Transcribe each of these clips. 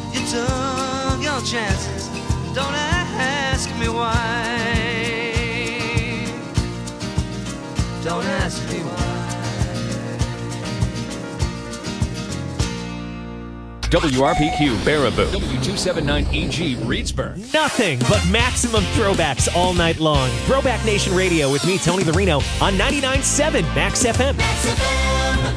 You took your chances. Don't ask me why. Don't ask me why. WRPQ Baraboo, W279EG Reedsburg. Nothing but maximum throwbacks all night long. Throwback Nation Radio with me, Tony the Reno, on 99.7 Max FM. Max FM.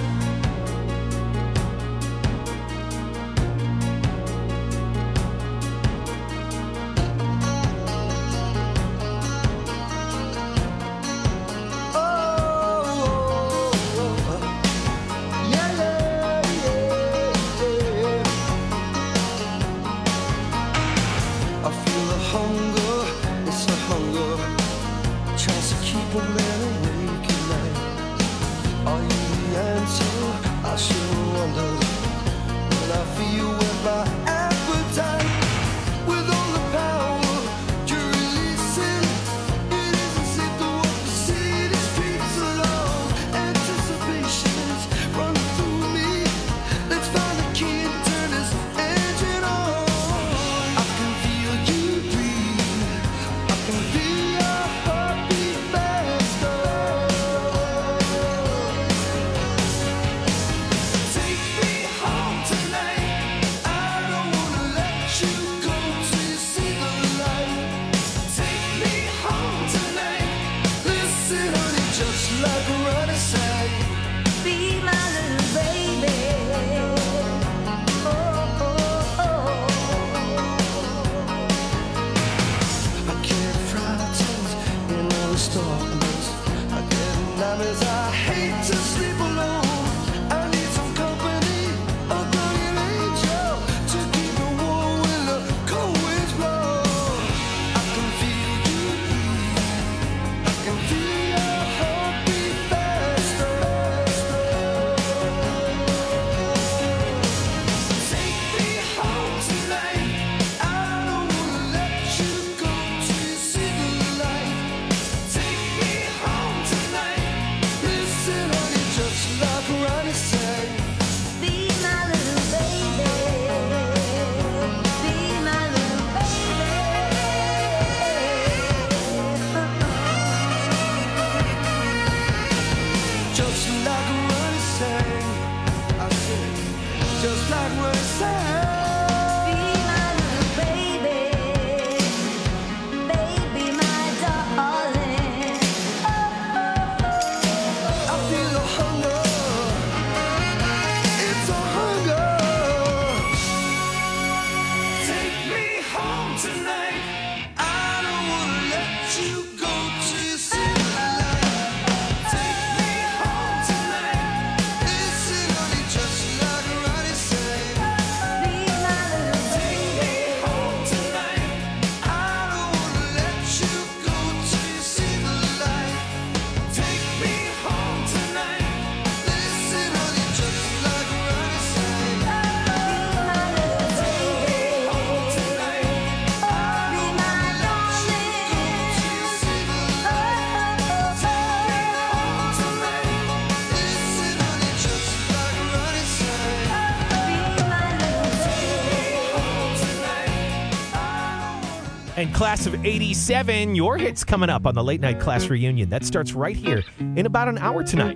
And class of 87, your hit's coming up on the Late Night Class Reunion. That starts right here in about an hour tonight.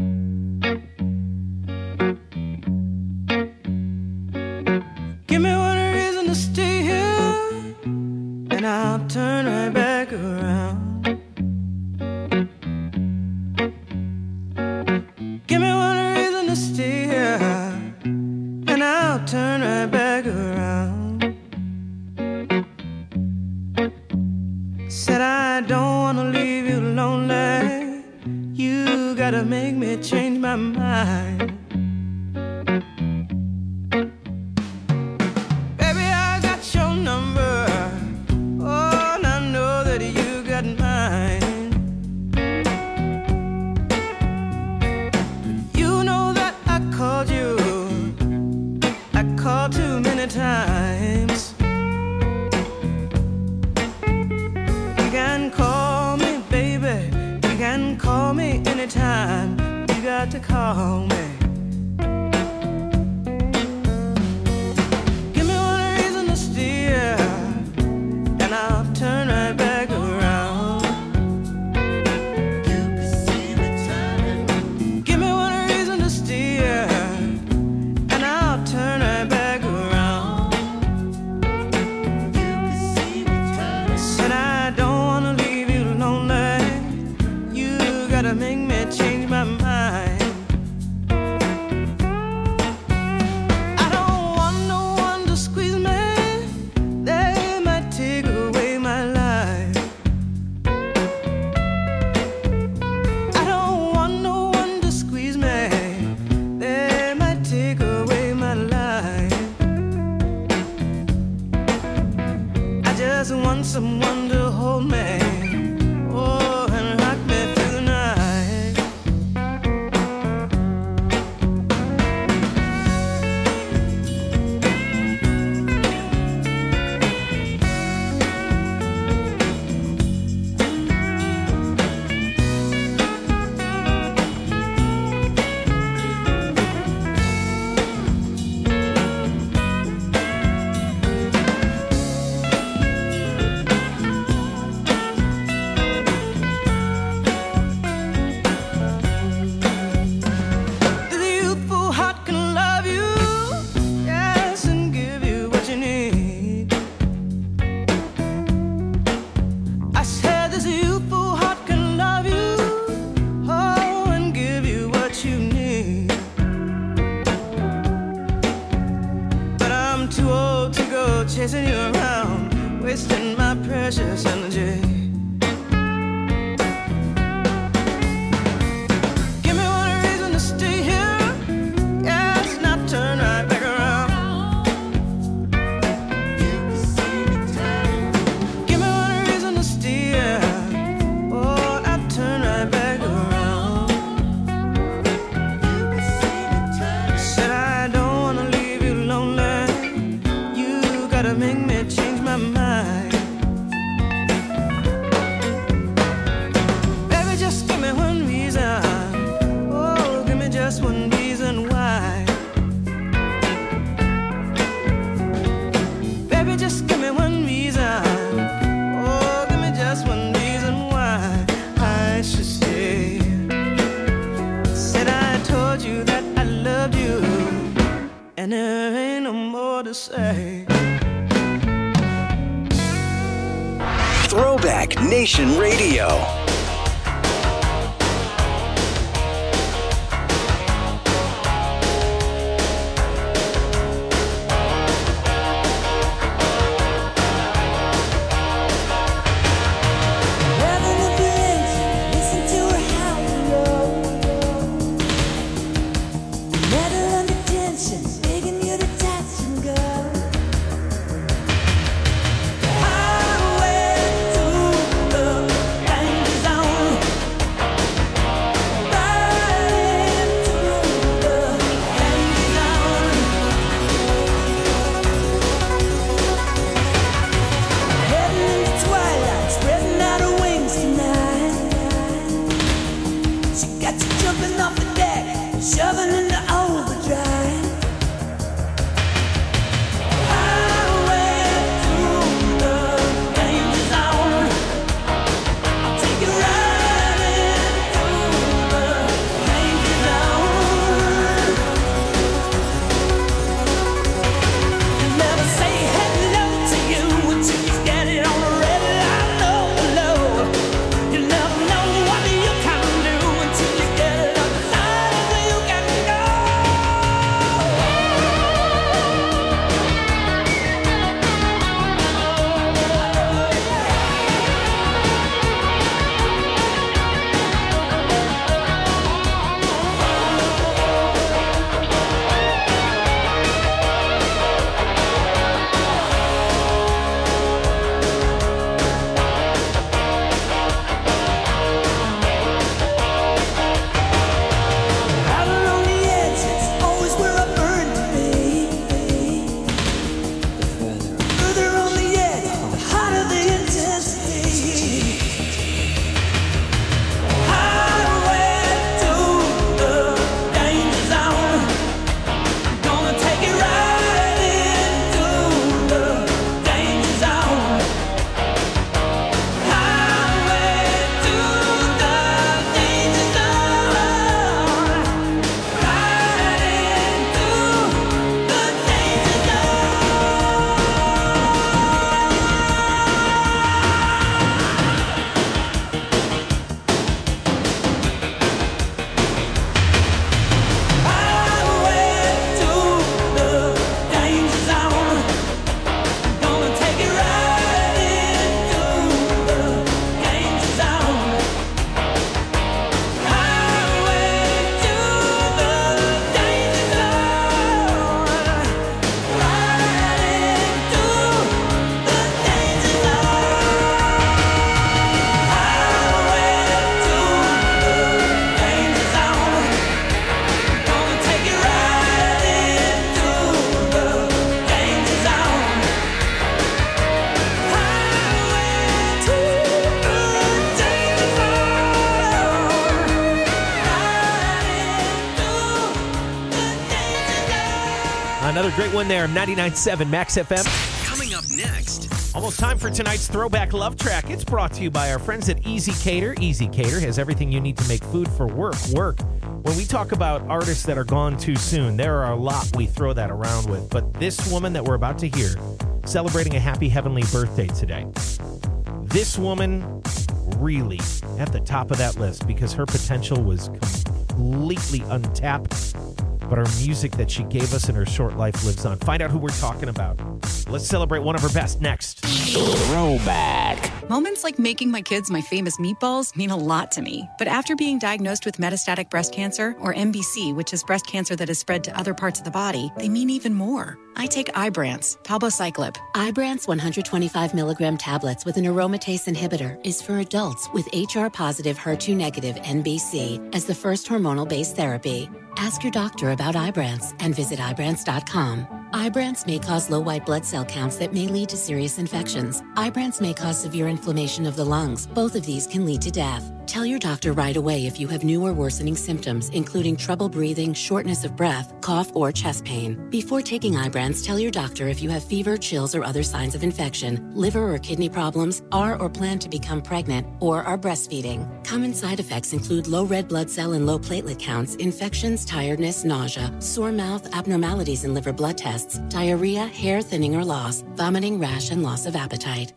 Give me one reason to stay here, and I'll turn right back around. Give me one reason to stay here, and I'll turn right back around. Said I don't wanna leave you lonely. You gotta make me change my mind. Baby, I got your number. Oh, and I know that you got mine. You know that I called you. I called too many times. You can call me, baby. You can call me anytime. You got to call me. Give me one just want someone to hold me. Oh, and rock me through the night. Chasing you around, wasting my precious energy. Give me one reason to stay here, yes, not turn right back around. Give me one reason to stay here, oh, not turn right back around. Said I don't wanna leave you lonely. Gotta make me change my mind. Baby, just give me one reason. Oh, give me just one reason why. Baby, just give me one reason. Oh, give me just one reason why I should stay. Said I told you that I loved you, and there ain't no more to say. Throwback Nation Radio. Highway to the Great one there. 99.7 Max FM. Coming up next. Almost time for tonight's Throwback Love Track. It's brought to you by our friends at Easy Cater. Easy Cater has everything you need to make food for work. When we talk about artists that are gone too soon, there are a lot we throw that around with. But this woman that we're about to hear, celebrating a happy heavenly birthday today. This woman really at the top of that list because her potential was completely untapped. But her music that she gave us in her short life lives on. Find out who we're talking about. Let's celebrate one of her best next. Throwback. Moments like making my kids my famous meatballs mean a lot to me. But after being diagnosed with metastatic breast cancer, or MBC, which is breast cancer that has spread to other parts of the body, they mean even more. I take Ibrance, palbociclib. Ibrance 125 milligram tablets with an aromatase inhibitor is for adults with HR-positive, HER2-negative MBC as the first hormonal-based therapy. Ask your doctor about Ibrance and visit Ibrance.com. Ibrance may cause low white blood cell counts that may lead to serious infections. Ibrance may cause severe inflammation of the lungs. Both of these can lead to death. Tell your doctor right away if you have new or worsening symptoms, including trouble breathing, shortness of breath, cough, or chest pain. Before taking Ibrance, tell your doctor if you have fever, chills, or other signs of infection, liver or kidney problems, are or plan to become pregnant, or are breastfeeding. Common side effects include low red blood cell and low platelet counts, infections, tiredness, nausea, sore mouth, abnormalities in liver blood tests, diarrhea, hair thinning or loss, vomiting, rash, and loss of appetite.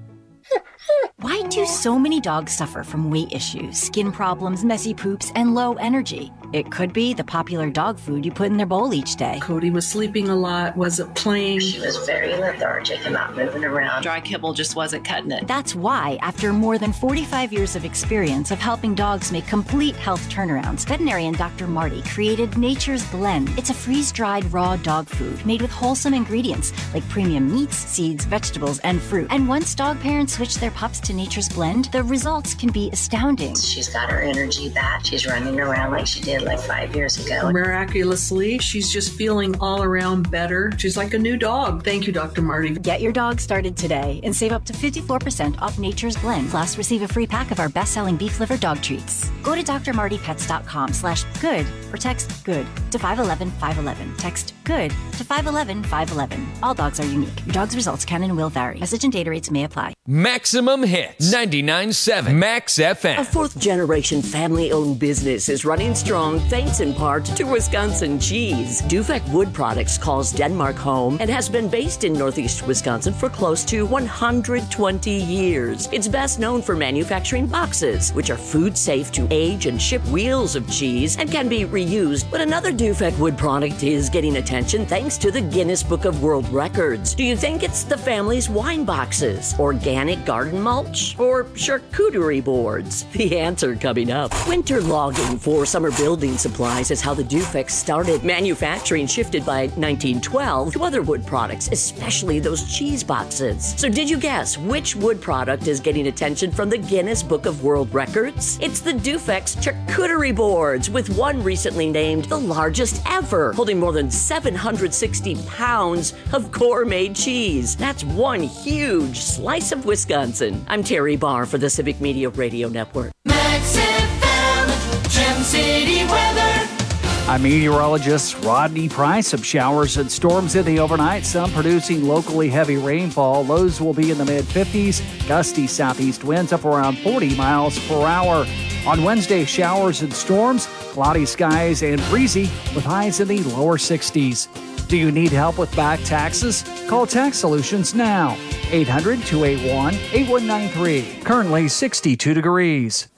Why do so many dogs suffer from weight issues, skin problems, messy poops, and low energy? It could be the popular dog food you put in their bowl each day. Cody was sleeping a lot, wasn't playing. She was very lethargic and not moving around. Dry kibble just wasn't cutting it. That's why, after more than 45 years of experience of helping dogs make complete health turnarounds, veterinarian Dr. Marty created Nature's Blend. It's a freeze-dried raw dog food made with wholesome ingredients like premium meats, seeds, vegetables, and fruit. And once dog parents switch their pups to Nature's Blend, the results can be astounding. She's got her energy back. She's running around like she did like 5 years ago. Miraculously, she's just feeling all around better. She's like a new dog. Thank you, Dr. Marty. Get your dog started today and save up to 54% off Nature's Blend. Plus, receive a free pack of our best-selling beef liver dog treats. Go to drmartypets.com/good or text GOOD to 511-511. Text GOOD to 511-511. All dogs are unique. Your dog's results can and will vary. Message and data rates may apply. Maximum Hits. 99.7 Max FM. A fourth-generation family-owned business is running strong thanks in part to Wisconsin cheese. Dufek Wood Products calls Denmark home and has been based in Northeast Wisconsin for close to 120 years. It's best known for manufacturing boxes, which are food safe to age and ship wheels of cheese and can be reused. But another Dufek Wood product is getting attention thanks to the Guinness Book of World Records. Do you think it's the family's wine boxes, organic garden mulch, or charcuterie boards? The answer coming up. Winter logging for summer building supplies is how the Dufek started. Manufacturing shifted by 1912 to other wood products, especially those cheese boxes. So did you guess which wood product is getting attention from the Guinness Book of World Records? It's the Dufek's charcuterie boards, with one recently named the largest ever, holding more than 760 pounds of gourmet cheese. That's one huge slice of Wisconsin. I'm Terry Barr for the Civic Media Radio Network. Max FM, Gem City weather. I'm meteorologist Rodney Price. Some showers and storms in the overnight, some producing locally heavy rainfall. Lows will be in the mid-50s, gusty southeast winds up around 40 miles per hour. On Wednesday, showers and storms, cloudy skies and breezy with highs in the lower 60s. Do you need help with back taxes? Call Tax Solutions now. 800-281-8193. Currently 62 degrees.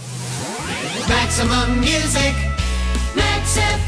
Maximum music. Max FM.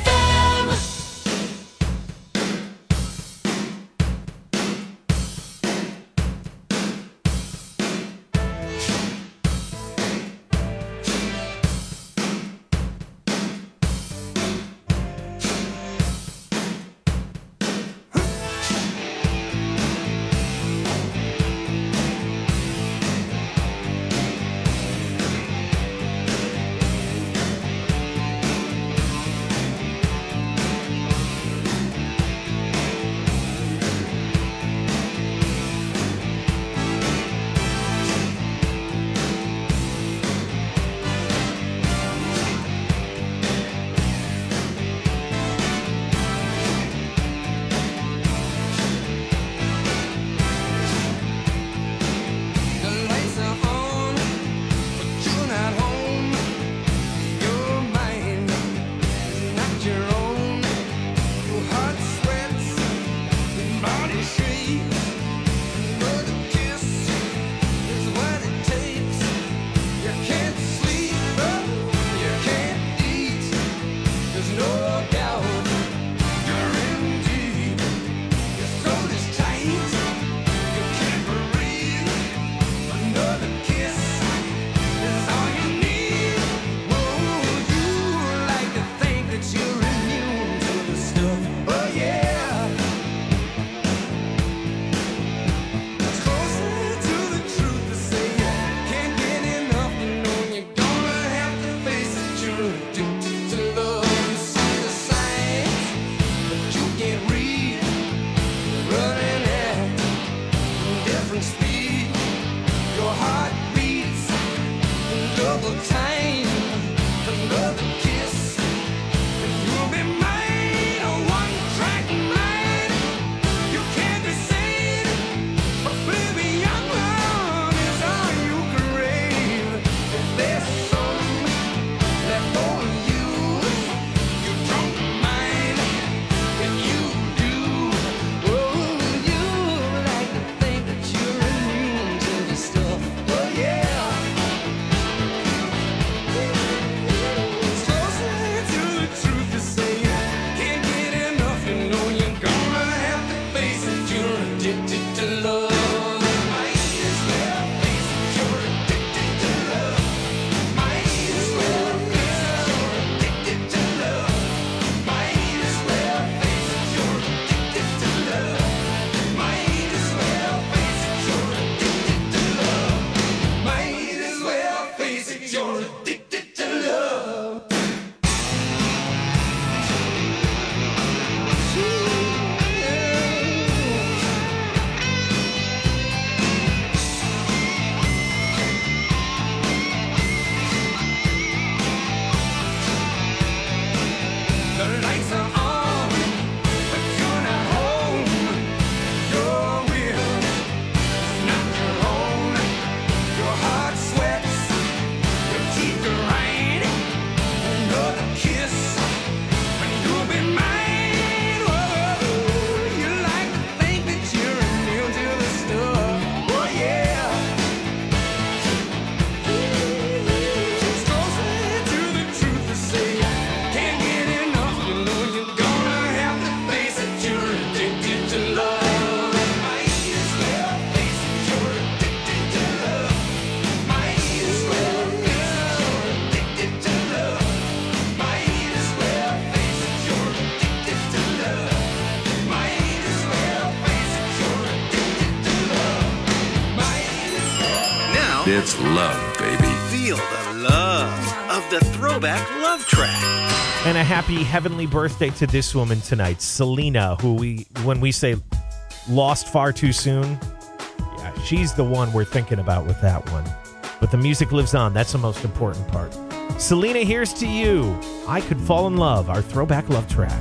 It's love, baby. Feel the love of the Throwback Love Track. And a happy heavenly birthday to this woman tonight, Selena, who when we say lost far too soon, yeah, she's the one we're thinking about with that one. But the music lives on. That's the most important part. Selena, here's to you. I Could Fall in Love, our Throwback Love Track.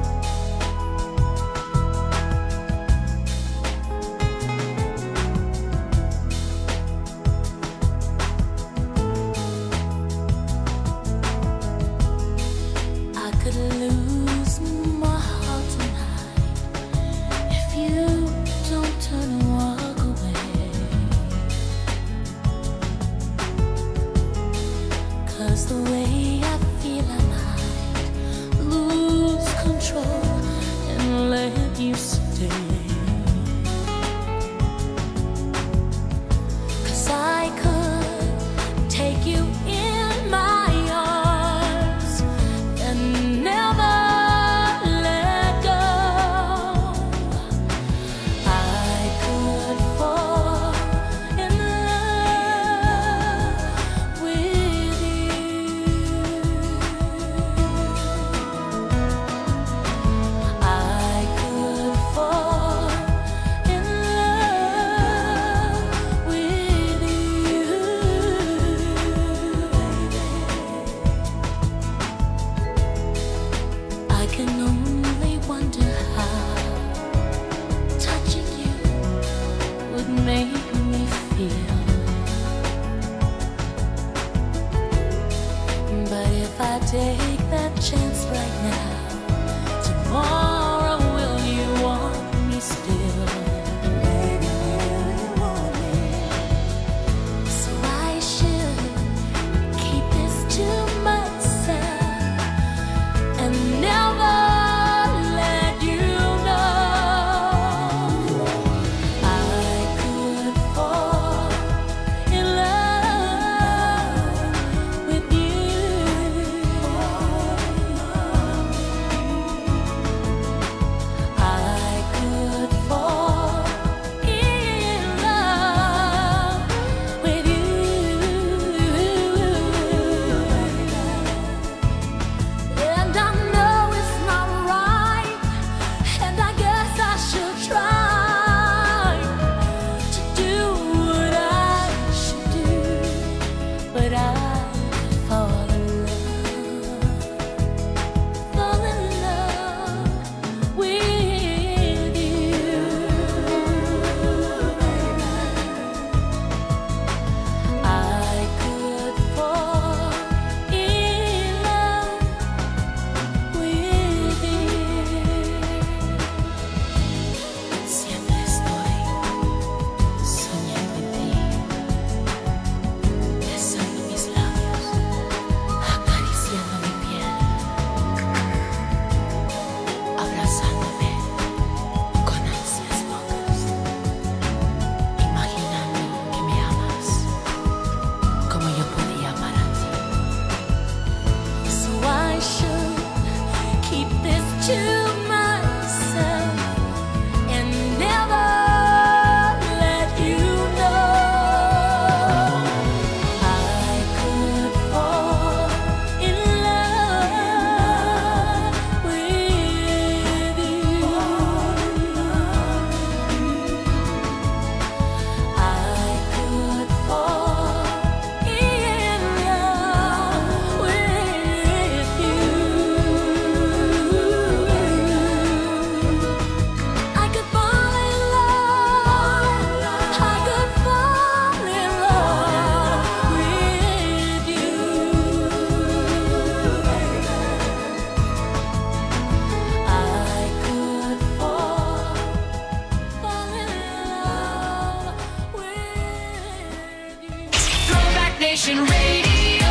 Nation Radio.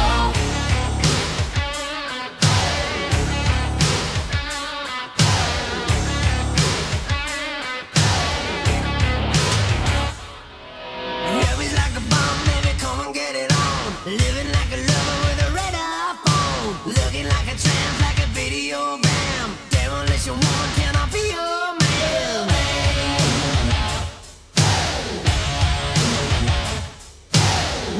Love is like a bomb, baby, come and get it on. Living like a lover with a red iPhone. Looking like a tramp, like a video bam. Demolition woman, can I be your man?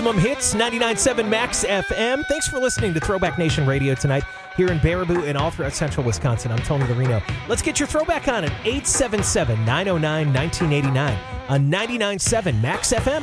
Maximum Hits, 99.7 Max FM. Thanks for listening to Throwback Nation Radio tonight here in Baraboo and all throughout central Wisconsin. I'm Tony Lorino. Let's get your throwback on at 877-909-1989 on 99.7 Max FM.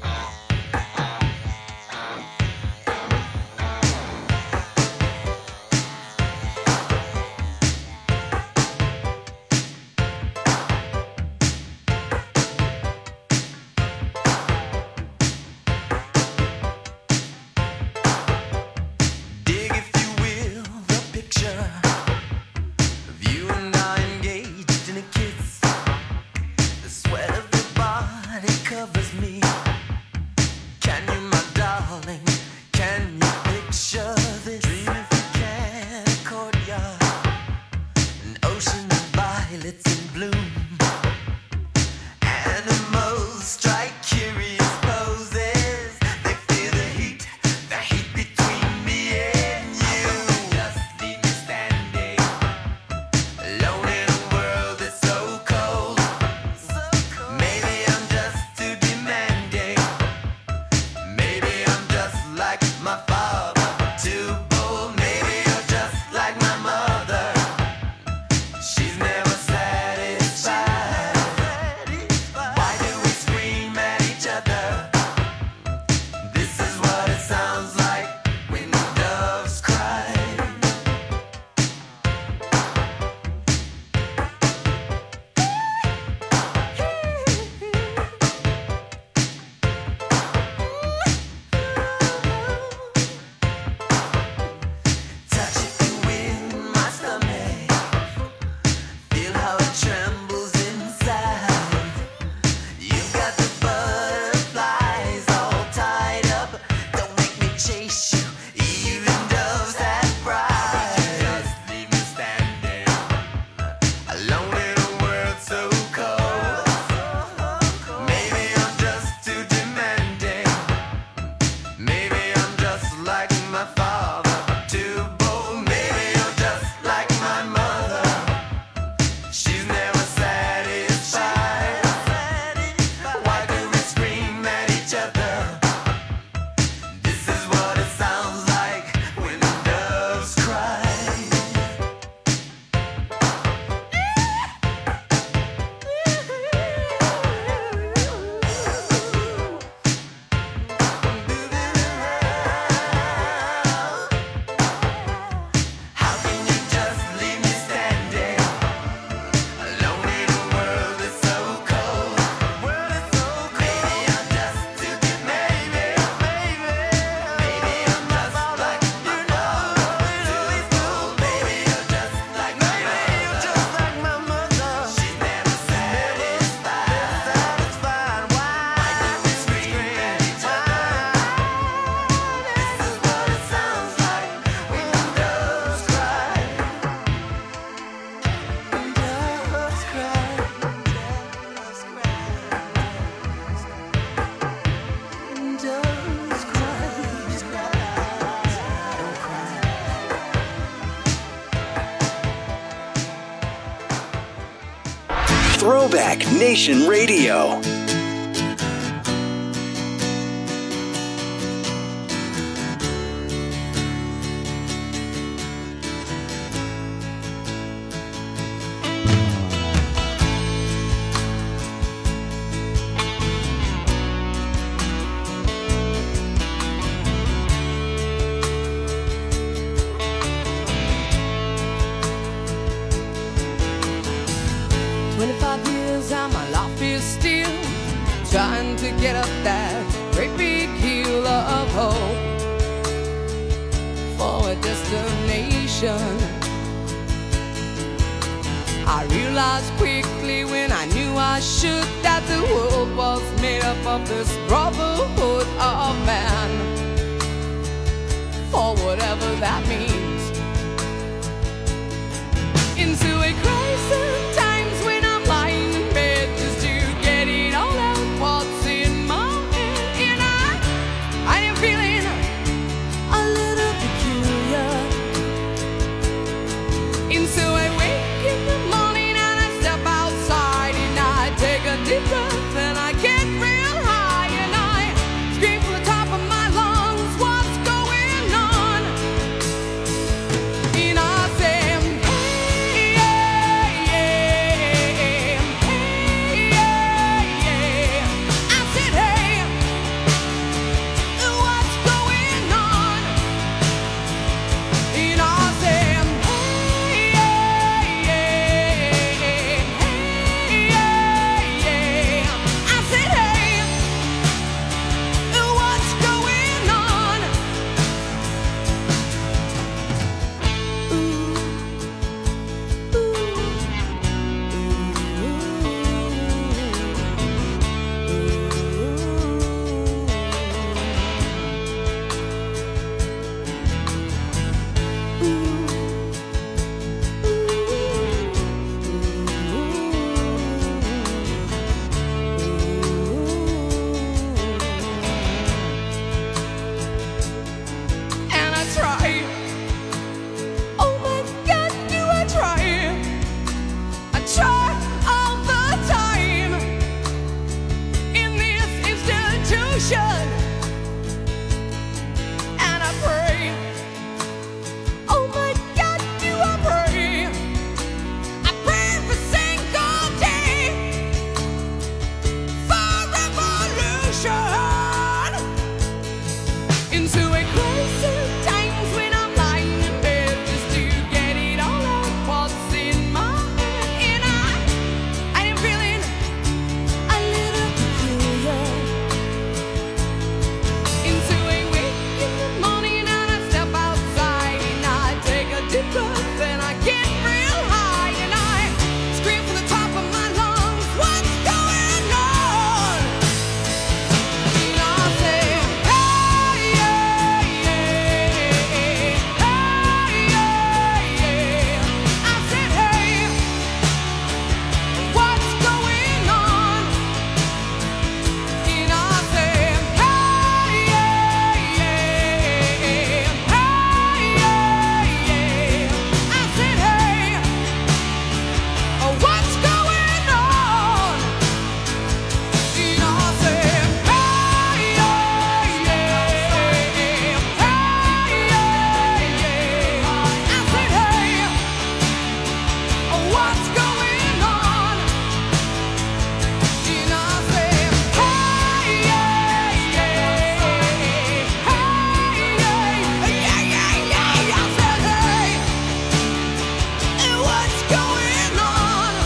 Throwback Nation Radio. Trying to get up that great big hill of hope for a destination. I realized quickly when I knew I should that the world was made up of this brotherhood of man, for whatever that means. Into a crisis times when I'm lying in bed just to get it all out what's in my head, and I am feeling a little peculiar. And so I wake in the morning and I step outside and I take a deep breath and I get real high and I scream from the top revolution. And I pray, oh my God, do I pray? I pray every single day for revolution. Into a crisis times when I'm lying in bed just to get it all out what's in my head. And I am feeling a little peculiar. Into a wake in the morning and I step outside and I take a deep breath and I get real high and I scream from the top of my lungs, what's going on? And I say, hey, yeah, yeah, hey, yeah, yeah. I said, hey, what's going on? And I said, hey, yeah, yeah, hey, yeah, yeah. I said, hey, what's going on? And I said, hey, yeah, yeah, hey, yeah, yeah. I said, hey, what's going on? And I said, hey, yeah, yeah, hey, yeah, yeah, yeah. I said, hey, what's going on?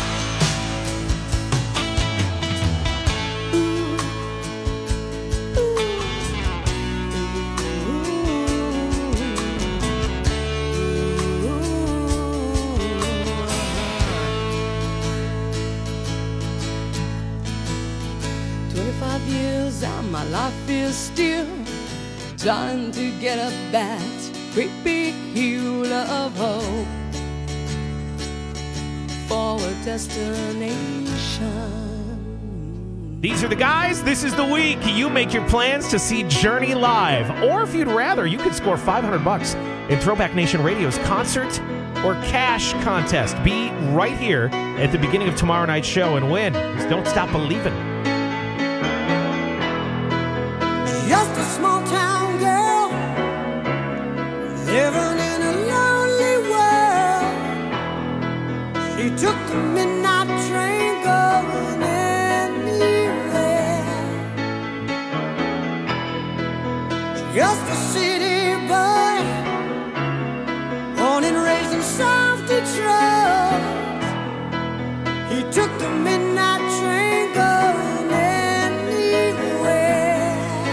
Ooh. 25 years and my life is still trying to get up that great big hill of hope for a destination. These are the guys. This is the week. You make your plans to see Journey live. Or if you'd rather, you could score $500 in Throwback Nation Radio's concert or cash contest. Be right here at the beginning of tomorrow night's show and win. Just don't stop believing. Just a small town girl living in a lonely world. She took the midnight train going anywhere. Just a city boy, born and raised in South Detroit. He took the midnight train going anywhere.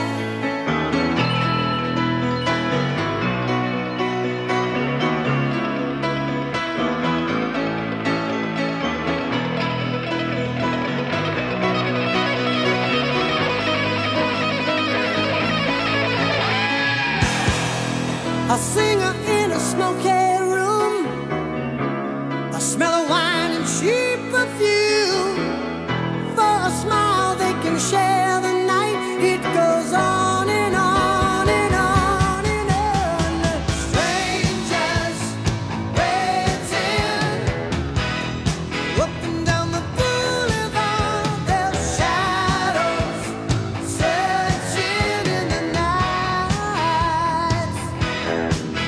A singer in a smoky room, a smell of wine and cheap perfume. For a smile they can share the night. It goes on and on and on and on. Strangers waiting up and down the boulevard. Their shadows searching in the night.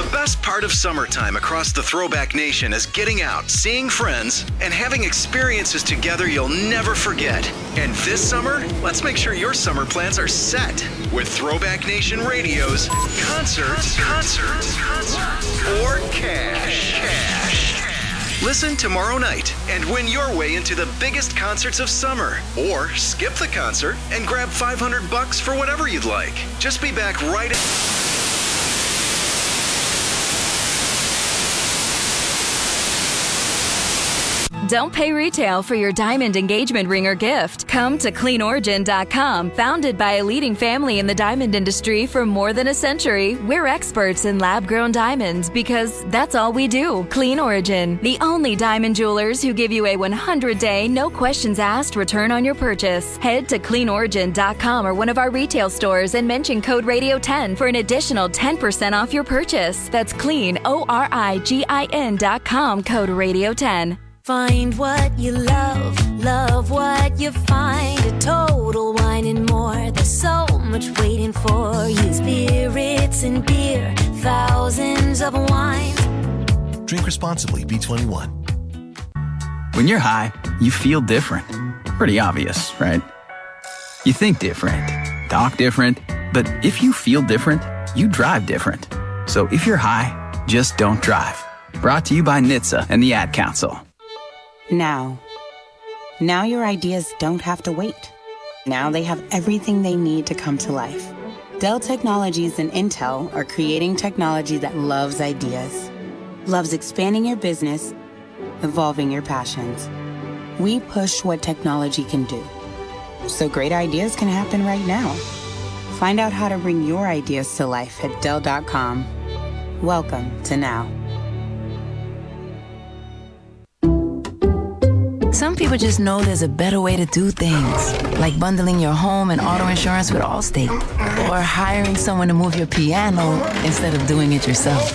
best part of summertime across the Throwback Nation is getting out, seeing friends, and having experiences together you'll never forget. And this summer, let's make sure your summer plans are set with Throwback Nation Radio's Concerts or Cash. Listen tomorrow night and win your way into the biggest concerts of summer. Or skip the concert and grab $500 for whatever you'd like. Just be back right at... Don't pay retail for your diamond engagement ring or gift. Come to CleanOrigin.com. Founded by a leading family in the diamond industry for more than a century, we're experts in lab-grown diamonds because that's all we do. Clean Origin, the only diamond jewelers who give you a 100-day, no questions asked return on your purchase. Head to CleanOrigin.com or one of our retail stores and mention code Radio10 for an additional 10% off your purchase. That's CleanOrigin.com, code Radio10. Find what you love, love what you find. A Total Wine and More. There's so much waiting for you. Spirits and beer, thousands of wines. Drink responsibly, B21. When you're high, you feel different. Pretty obvious, right? You think different, talk different, but if you feel different, you drive different. So if you're high, just don't drive. Brought to you by NHTSA and the Ad Council. Now your ideas don't have to wait. Now they have everything they need to come to life. Dell Technologies and Intel are creating technology that loves ideas, loves expanding your business, evolving your passions. We push what technology can do, so great ideas can happen right now. Find out how to bring your ideas to life at Dell.com. Welcome to Now. Some people just know there's a better way to do things, like bundling your home and auto insurance with Allstate, or hiring someone to move your piano instead of doing it yourself.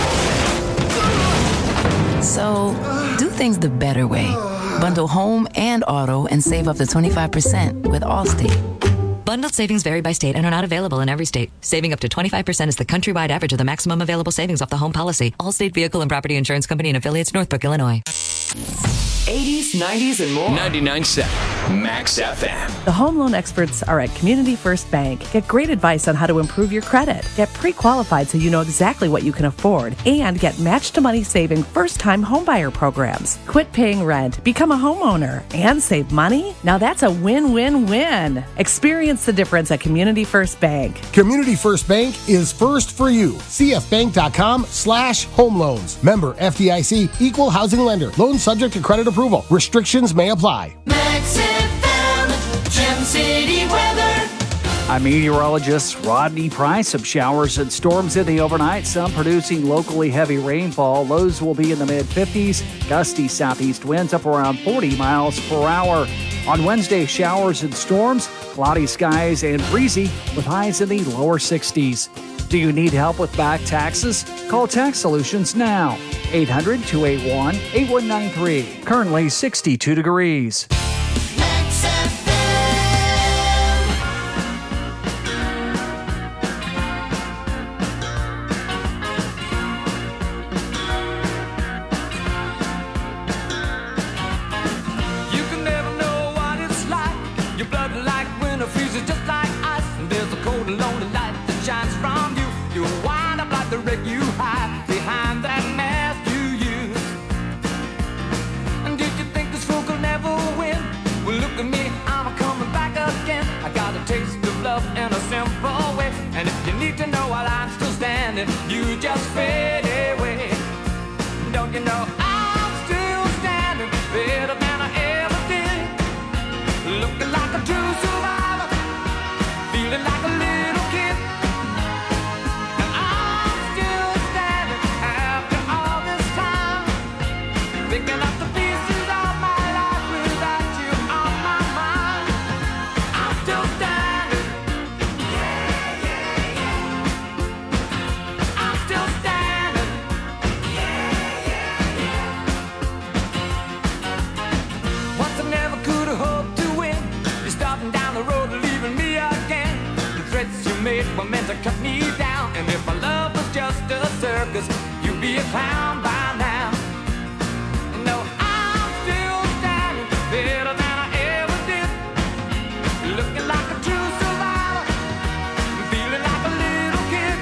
So, do things the better way. Bundle home and auto and save up to 25% with Allstate. Bundled savings vary by state and are not available in every state. Saving up to 25% is the countrywide average of the maximum available savings off the home policy. Allstate Vehicle and Property Insurance Company and affiliates, Northbrook, Illinois. 80s, 90s, and more. 99.7 Max FM. The home loan experts are at Community First Bank. Get great advice on how to improve your credit. Get pre-qualified so you know exactly what you can afford. And get match-to-money saving first-time homebuyer programs. Quit paying rent, become a homeowner, and save money? Now that's a win-win-win. Experience the difference at Community First Bank. Community First Bank is first for you. CFbank.com/home loans. Member FDIC, equal housing lender. Loans subject to credit approval. Restrictions may apply. Max FM, Gem City weather. I'm meteorologist Rodney Price. Some showers and storms in the overnight, some producing locally heavy rainfall. Lows will be in the mid-50s. Gusty southeast winds up around 40 miles per hour. On Wednesday, showers and storms, cloudy skies and breezy with highs in the lower 60s. Do you need help with back taxes? Call Tax Solutions now. 800-281-8193. Currently 62 degrees. Max You can never know what it's like. Your blood like winter freezes just like ice. And there's a cold and lonely light that shines from you. You wind up like the wreck you hide behind that mask you use. And did you think this fool could never win? Well, look at me, I'm coming back again. I got a taste of love in a simple way. And if you need to know while I'm still standing, you just fade away. Don't you know I'm still standing better than I ever did? Looking like a true survivor, feeling like a little kid. And I'm still standing after all this time, picking up the pieces of my life without you on my mind. I'm still standing. I'm still standing. town by now. No, I'm still standing better than I ever did. Looking like a true survivor, feeling like a little kid.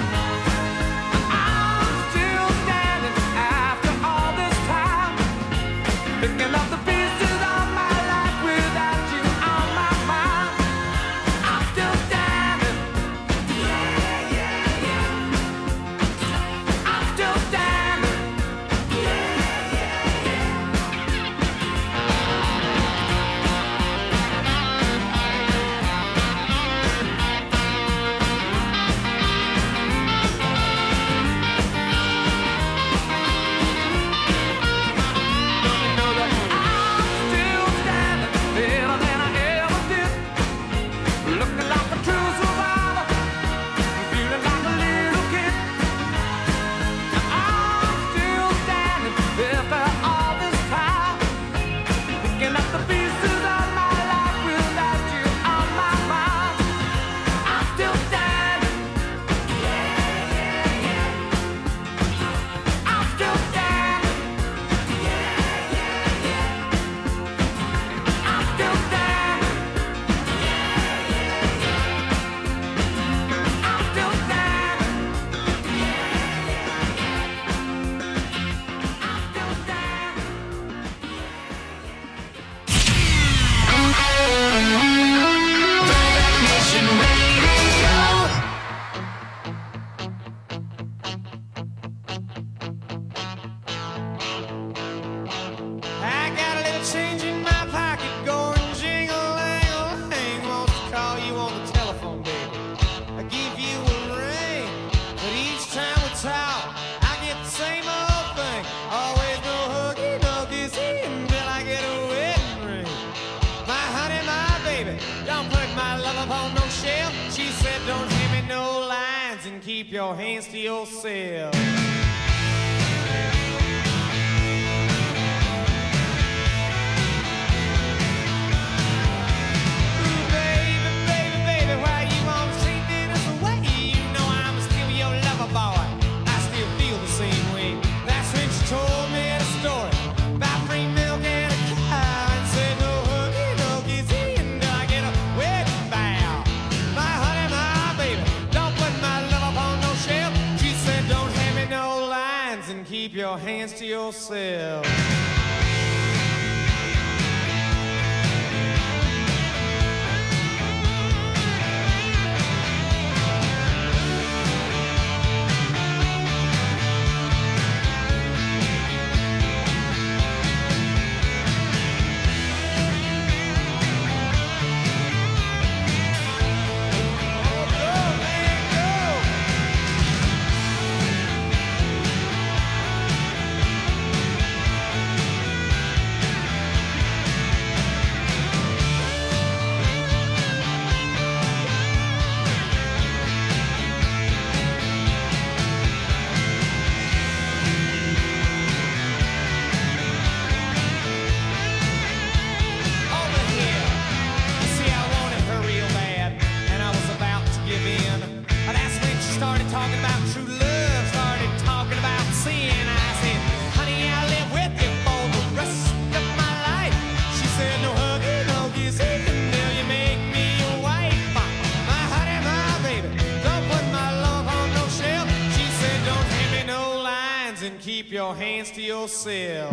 I'm still standing after all this time, picking up the pieces of my life without you on my mind. I'm still standing. Yeah, yeah, yeah. I'm still standing. Yeah, yeah, still standing better than I ever did. Looking like a true survivor, feeling like a little kid. I'm still standing after all this time, picking up the pieces of my life without you on my mind. I'm still standing. Yeah, yeah, yeah. I'm still standing. Yeah, yeah, yeah. I'm still standing. I'm still standing. Nation Radio. I got a little change in my pocket going jingle-lang-a-lang. Wants to call you on the telephone, baby. I give you a ring, but each time we talk, I get the same old thing. Always no huggy, no kissy until I get a wedding ring. My honey, my baby, don't put my love upon no shelf. She said, don't hand me no lines and keep your hands to yourself. Baby, why you wanna treat me this way? You know I'm still your lover boy. I still feel the same way. That's when she told me the story about free milk and a cow, and said no huggy, no kissy until I get a wedding vow. My honey, my baby, don't put my love upon no shelf. She said don't hand me no lines and keep your hands to yourself. Keep your hands to yourself.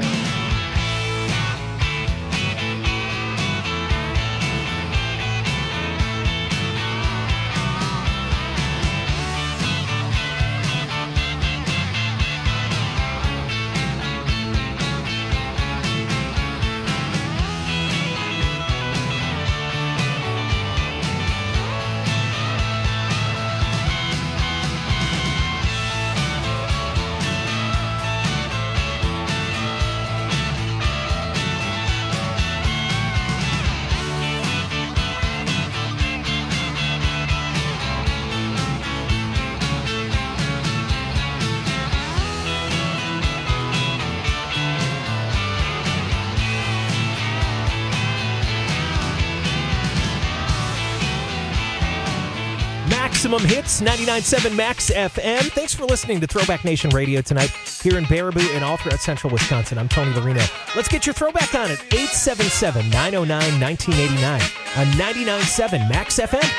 Maximum Hits, 99.7 Max FM. Thanks for listening to Throwback Nation Radio tonight here in Baraboo and all throughout central Wisconsin. I'm Tony Marino. Let's get your throwback on at 877-909-1989 on 99.7 Max FM.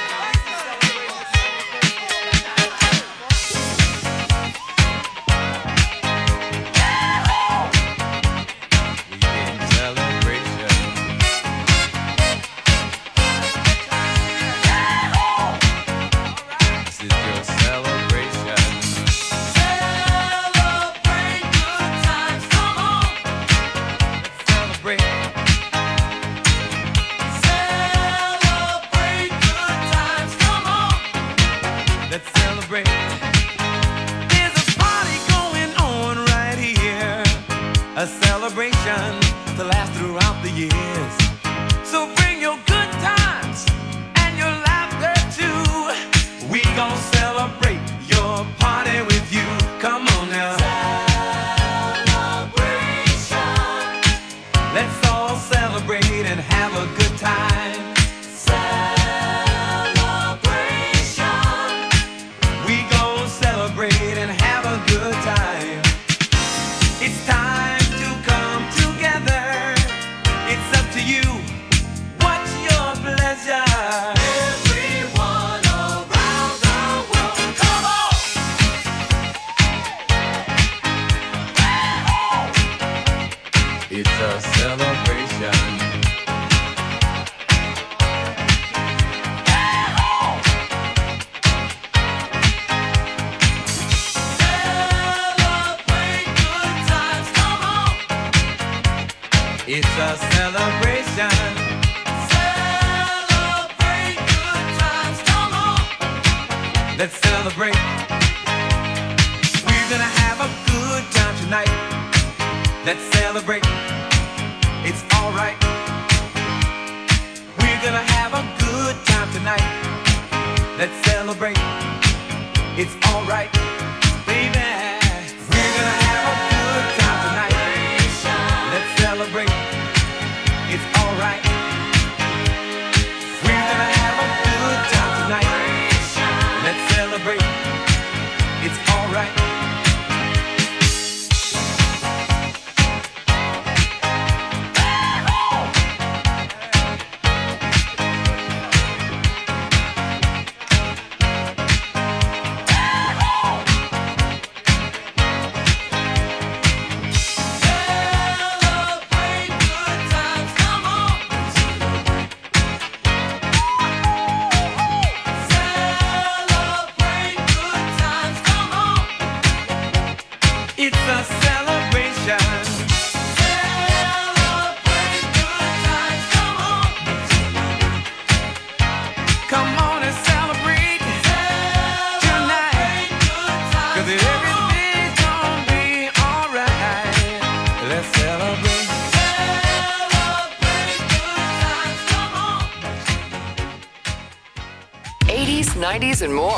And more.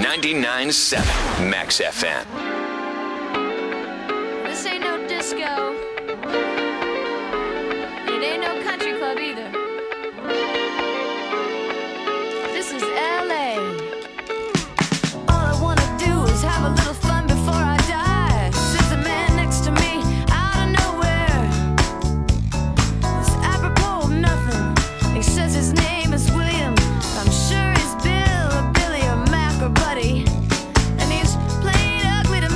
99.7 Max FM. This ain't no disco. It ain't no country club either. This is LA. All I wanna do is have a little fun before I die. Sits a man next to me out of nowhere. It's apropos of nothing. He says his name is William. I'm sure he's Bill or Billy or Mac or Buddy. And he's playing ugly to me.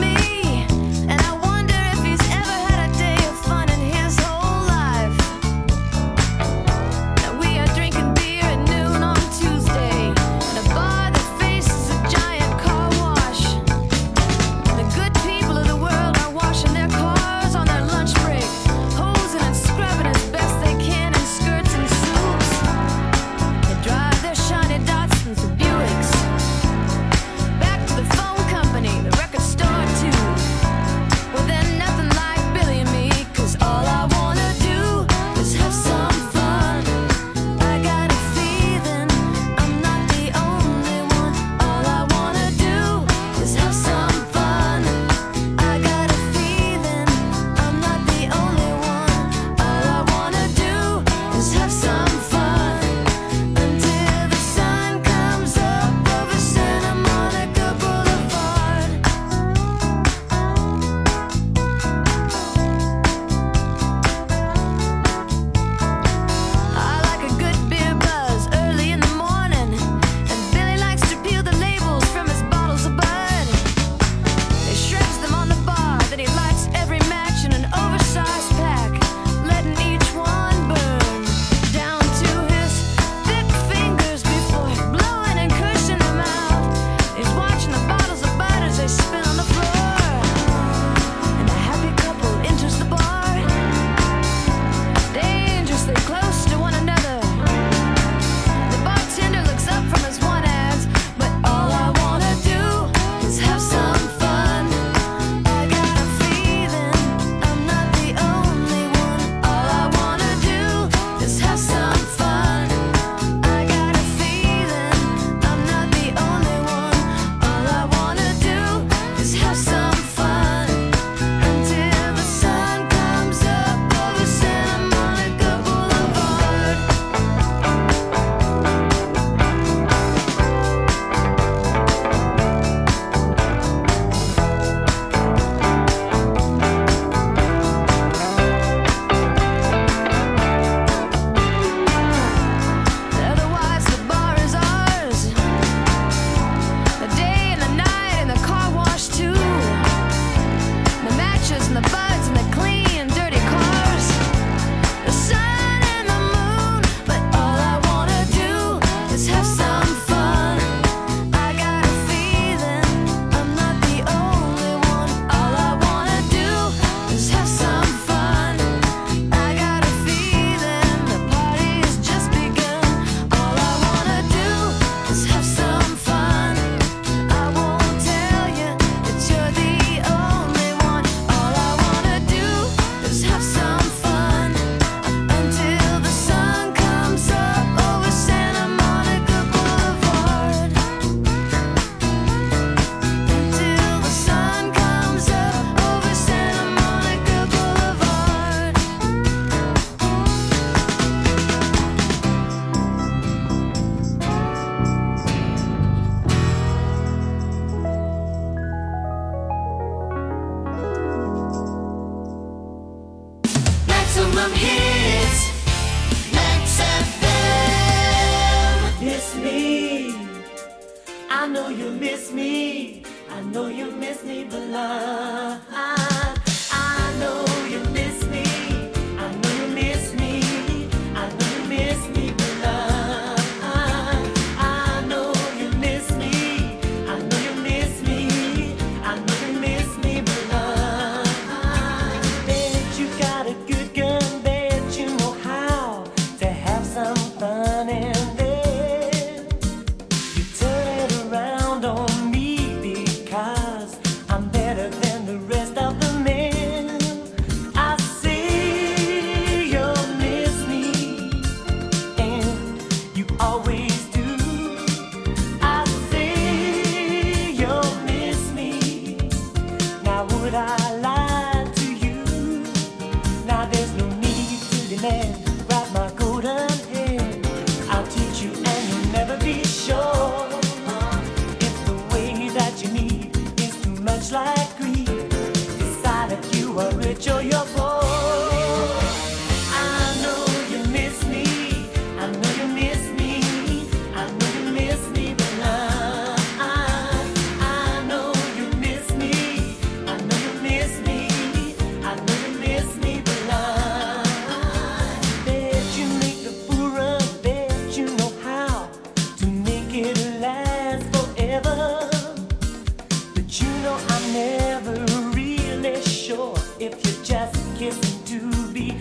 miss me. I know you miss me, beloved. I know you miss me. I know you miss me. I know you miss me, beloved. I know you miss me. I know you miss me. I know you miss me, beloved. Bet you got a good gun. Bet you know how to have some fun and then you turn it around on me because I'm better than the rest of the men. I say you'll miss me, and you always do. I say you'll miss me. Now would I lie to you? Now there's no need to demand. Grab my golden hand. I'll teach you and you'll never be sure. If the way that you need is too much like greed, decide if you are rich or you're poor. I know you miss me. I know you miss me. I know you miss me, beloved. I know you miss me. I know you miss me. I know you miss me, beloved. Bet you make the fool run. Bet you know how to make it last forever. But you know I'm never really sure if you're just kissing to be